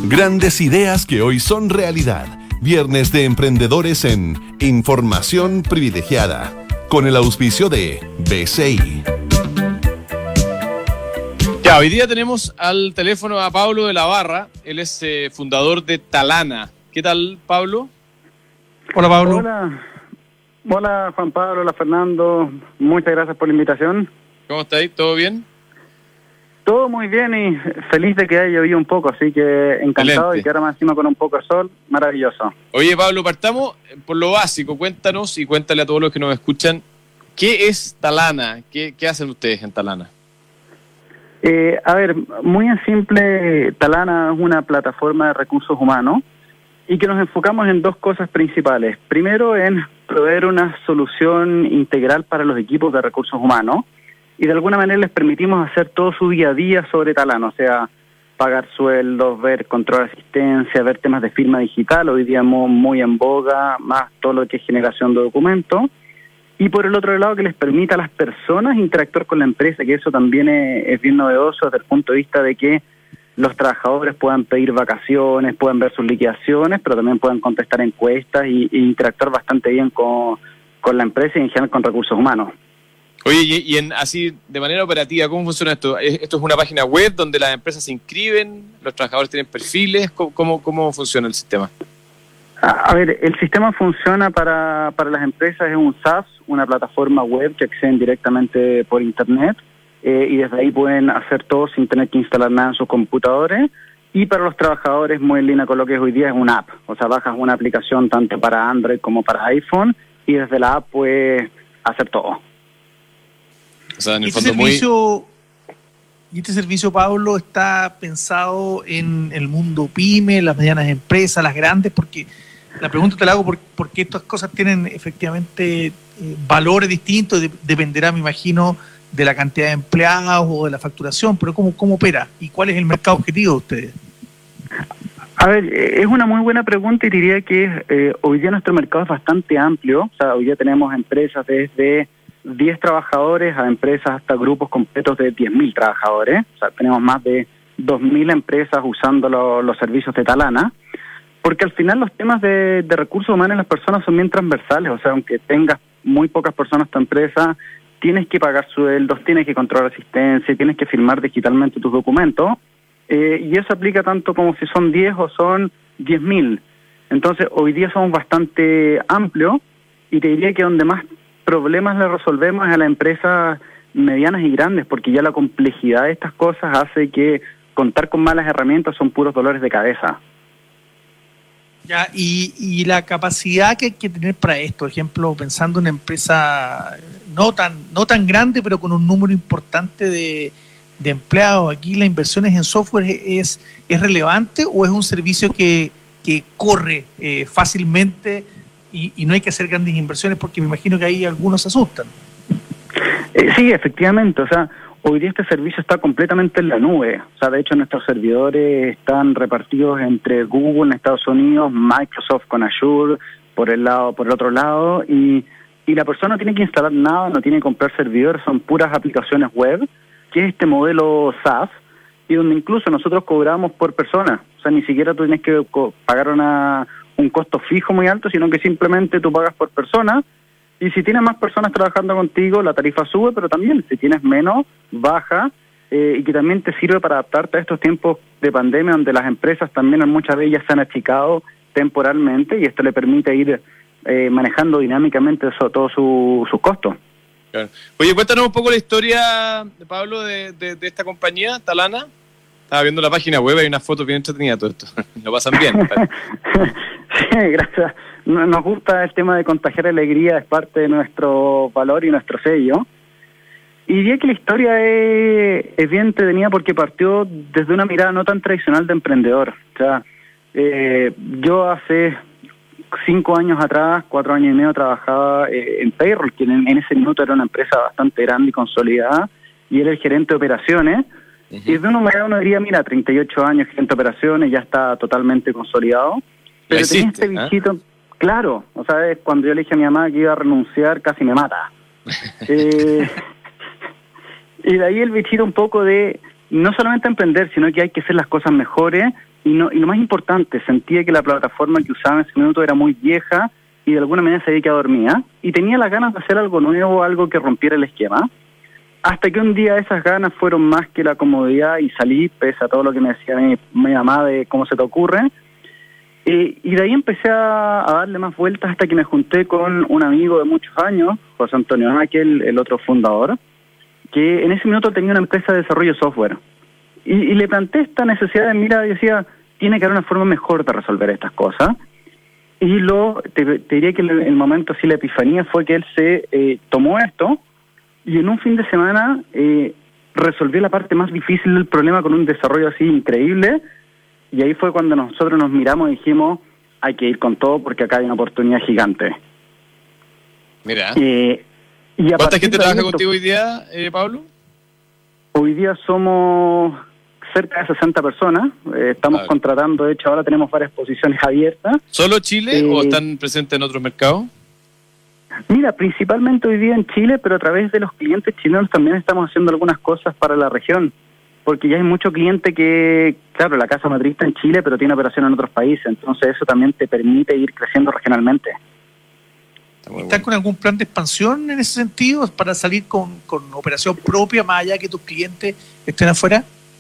Grandes ideas que hoy son realidad. Viernes de Emprendedores en Información Privilegiada, con el auspicio de BCI. Ya, hoy día tenemos al teléfono a Pablo de la Barra. Él es fundador de Talana. ¿Qué tal, Pablo? Hola, Pablo. Hola, Juan Pablo, hola, Fernando. Muchas gracias por la invitación. ¿Cómo estáis? ¿Todo bien? Todo muy bien y feliz de que haya llovido un poco, así que encantado. Excelente. Y que ahora más encima con un poco de sol, maravilloso. Oye, Pablo, partamos por lo básico. Cuéntanos y cuéntale a todos los que nos escuchan, ¿qué es Talana? ¿Qué hacen ustedes en Talana? A ver, muy en simple, Talana es una plataforma de recursos humanos y que nos enfocamos en dos cosas principales. Primero, en proveer una solución integral para los equipos de recursos humanos y de alguna manera les permitimos hacer todo su día a día sobre Talana, o sea, pagar sueldos, ver control de asistencia, ver temas de firma digital, hoy día muy en boga, más todo lo que es generación de documentos. Y por el otro lado, que les permita a las personas interactuar con la empresa, que eso también es bien novedoso desde el punto de vista de que los trabajadores puedan pedir vacaciones, puedan ver sus liquidaciones, pero también puedan contestar encuestas e interactuar bastante bien con la empresa y en general con recursos humanos. Oye, y así, de manera operativa, ¿cómo funciona esto? ¿Esto es una página web donde las empresas se inscriben, los trabajadores tienen perfiles? ¿Cómo funciona el sistema? A ver, el sistema funciona para las empresas, es un SaaS, una plataforma web que acceden directamente por internet y desde ahí pueden hacer todo sin tener que instalar nada en sus computadores. Y para los trabajadores, muy en línea con lo que es hoy día, es una app. O sea, bajas una aplicación tanto para Android como para iPhone y desde la app puedes hacer todo. O sea, en el Este fondo servicio, Pablo, está pensado en el mundo pyme, las medianas empresas, las grandes, porque la pregunta te la hago porque estas cosas tienen efectivamente valores distintos, dependerá, me imagino, de la cantidad de empleados o de la facturación, pero ¿cómo opera? ¿Y cuál es el mercado objetivo de ustedes? A ver, es una muy buena pregunta y diría que hoy día nuestro mercado es bastante amplio. O sea, hoy día tenemos empresas desde 10 trabajadores a empresas hasta grupos completos de 10.000 trabajadores. O sea, tenemos más de 2.000 empresas usando los servicios de Talana. Porque al final los temas de recursos humanos en las personas son bien transversales. O sea, aunque tengas muy pocas personas en tu empresa, tienes que pagar sueldos, tienes que controlar asistencia, tienes que firmar digitalmente tus documentos. Y eso aplica tanto como si son 10 o son 10.000. Entonces, hoy día somos bastante amplios y te diría que donde más problemas le resolvemos es a las empresas medianas y grandes, porque ya la complejidad de estas cosas hace que contar con malas herramientas son puros dolores de cabeza. Ya, y la capacidad que hay que tener para esto, por ejemplo, pensando en una empresa no tan grande, pero con un número importante de empleados, aquí las inversiones en software es relevante o es un servicio que corre fácilmente y no hay que hacer grandes inversiones, porque me imagino que ahí algunos se asustan. Sí, efectivamente, o sea, hoy día este servicio está completamente en la nube. O sea, de hecho nuestros servidores están repartidos entre Google en Estados Unidos, Microsoft con Azure por el otro lado, y la persona no tiene que instalar nada, no tiene que comprar servidores, son puras aplicaciones web, que es este modelo SaaS, y donde incluso nosotros cobramos por persona. O sea, ni siquiera tú tienes que pagar un costo fijo muy alto, sino que simplemente tú pagas por persona. Y si tienes más personas trabajando contigo, la tarifa sube, pero también si tienes menos, baja, y que también te sirve para adaptarte a estos tiempos de pandemia, donde las empresas también muchas de ellas se han achicado temporalmente, y esto le permite ir manejando dinámicamente todos sus costos. Claro. Oye, cuéntanos un poco la historia, Pablo, de esta compañía, Talana. Estaba viendo la página web, hay una foto bien entretenida todo esto. Lo pasan bien. Sí, gracias. Nos gusta el tema de contagiar alegría, es parte de nuestro valor y nuestro sello. Y diría que la historia es bien entretenida porque partió desde una mirada no tan tradicional de emprendedor. O sea, yo hace 5 años atrás, 4 años y medio, trabajaba en Payroll, que en ese minuto era una empresa bastante grande y consolidada, y era el gerente de operaciones. Uh-huh. Y de una manera uno diría, mira, 38 años, gerente de operaciones, ya está totalmente consolidado. Pero tenía este bichito, claro, o sea, cuando yo le dije a mi mamá que iba a renunciar, casi me mata. Y de ahí el bichito un poco de no solamente emprender, sino que hay que hacer las cosas mejores y lo más importante, sentía que la plataforma que usaba en ese minuto era muy vieja y de alguna manera se veía que dormía, y tenía las ganas de hacer algo nuevo, algo que rompiera el esquema, hasta que un día esas ganas fueron más que la comodidad y salí, pese a todo lo que me decía mi mamá de cómo se te ocurre, y de ahí empecé a darle más vueltas hasta que me junté con un amigo de muchos años, José Antonio Áquel, el otro fundador, que en ese minuto tenía una empresa de desarrollo de software. Y le planteé esta necesidad de, mira, yo decía, tiene que haber una forma mejor de resolver estas cosas. Y te diría que el momento, así, la epifanía fue que él se tomó esto y en un fin de semana resolvió la parte más difícil del problema con un desarrollo así increíble. Y ahí fue cuando nosotros nos miramos y dijimos, hay que ir con todo porque acá hay una oportunidad gigante. Mira. Y ¿Cuánta gente trabaja contigo hoy día, Pablo? Hoy día somos cerca de 60 personas. Estamos contratando, de hecho, ahora tenemos varias posiciones abiertas. ¿Solo Chile o están presentes en otros mercados? Mira, principalmente hoy día en Chile, pero a través de los clientes chilenos también estamos haciendo algunas cosas para la región. Porque ya hay mucho cliente que, claro, la casa matriz está en Chile, pero tiene operación en otros países. Entonces eso también te permite ir creciendo regionalmente. ¿Están con algún plan de expansión en ese sentido para salir con operación propia más allá que tus clientes estén afuera?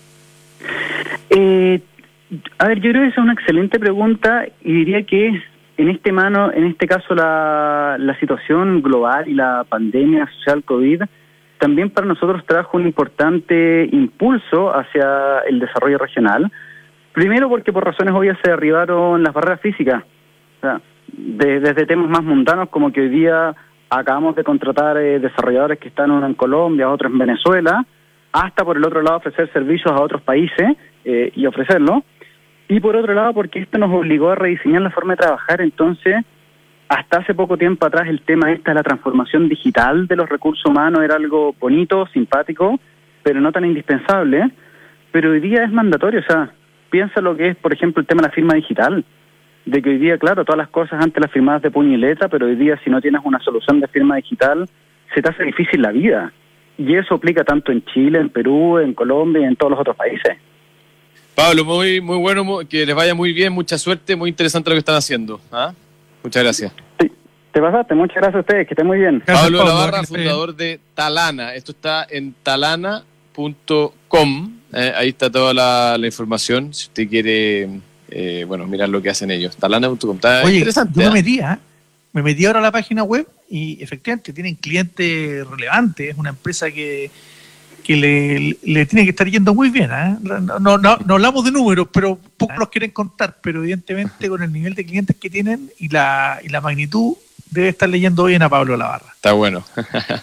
A ver, yo creo que esa es una excelente pregunta y diría que en este caso la situación global y la pandemia social COVID también para nosotros trajo un importante impulso hacia el desarrollo regional. Primero porque por razones obvias se derribaron las barreras físicas. O sea, desde temas más mundanos como que hoy día acabamos de contratar desarrolladores que están uno en Colombia, otros en Venezuela, hasta por el otro lado ofrecer servicios a otros países y ofrecerlo. Y por otro lado porque esto nos obligó a rediseñar la forma de trabajar. Entonces, hasta hace poco tiempo atrás el tema de la transformación digital de los recursos humanos era algo bonito, simpático, pero no tan indispensable. Pero hoy día es mandatorio. O sea, piensa lo que es, por ejemplo, el tema de la firma digital. De que hoy día, claro, todas las cosas antes las firmadas de puño y letra, pero hoy día si no tienes una solución de firma digital, se te hace difícil la vida. Y eso aplica tanto en Chile, en Perú, en Colombia y en todos los otros países. Pablo, muy bueno, que les vaya muy bien, mucha suerte, muy interesante lo que están haciendo. ¿Ah? Muchas gracias. Sí, te pasaste, muchas gracias a ustedes, que estén muy bien. Gracias, Pablo Olavarra, fundador de Talana. Esto está en talana.com. Ahí está toda la información, si usted quiere mirar lo que hacen ellos. Talana.com. Está interesante. Yo me metí ahora a la página web y efectivamente tienen clientes relevantes. Es una empresa que le tiene que estar yendo muy bien. No hablamos de números, pero pocos los quieren contar, pero evidentemente con el nivel de clientes que tienen y la magnitud debe estar leyendo bien a Pablo Olavarra. Está bueno.